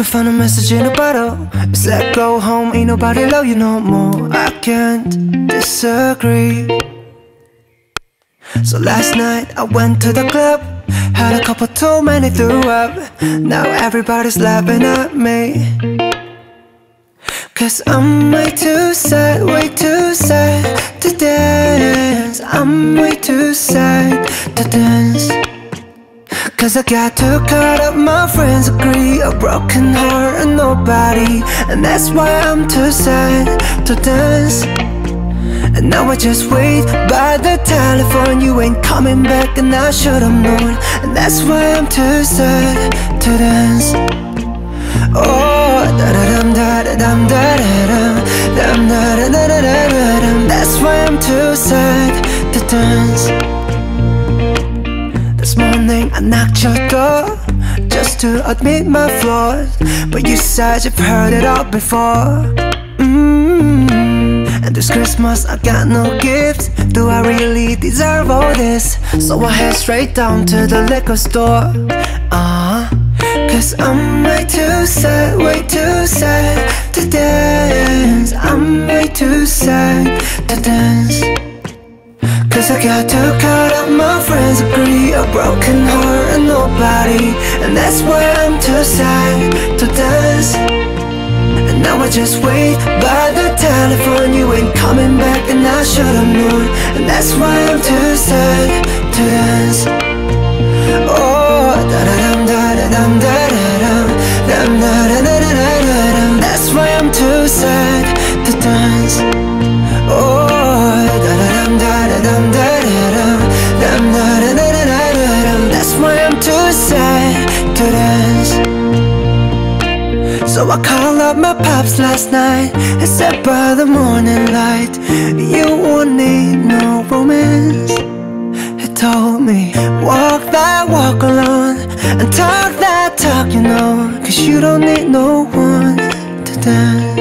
find a message in a bottle. It's like go home, ain't nobody love you no more. I can't disagree. So last night I went to the club, had a couple too many, threw up. Now everybody's laughing at me, 'cause I'm way too sad to dance. I'm way too sad to dance. 'Cause I got too caught up, my friends agree. A broken heart and nobody, and that's why I'm too sad to dance. And now I just wait by the telephone. You ain't coming back and I should've known, and that's why I'm too sad to dance. Oh, da-da-dum, da-da-dum, da-da-dum, dum, da-da-da-da-da-dum. That's why I'm too sad to dance. This morning I knocked your door just to admit my flaws, but you said you've heard it all before. And this Christmas I got no gifts. Do I really deserve all this? So I head straight down to the liquor store. 'Cause I'm way too sad to dance. I'm way too sad to dance. 'Cause I got too caught up, my friends agree. A broken heart and nobody, and that's why I'm too sad to dance. And now I just wait by the telephone. You ain't coming back and I should've known, and that's why I'm too sad to dance. Oh, da-da-dum, da-da-dum, da-da-dum, dum, da-da-da-da-da-dum. That's why I'm too sad to dance. Oh, da-da-dum, da-da-dum, da-da-dum, dum, da-da-da-da-da-dum. That's why I'm too sad to dance. So I called up my pops last night and said by the morning light, you won't need no romance. He told me, walk that walk alone and talk that talk, you know, 'cause you don't need no one to dance.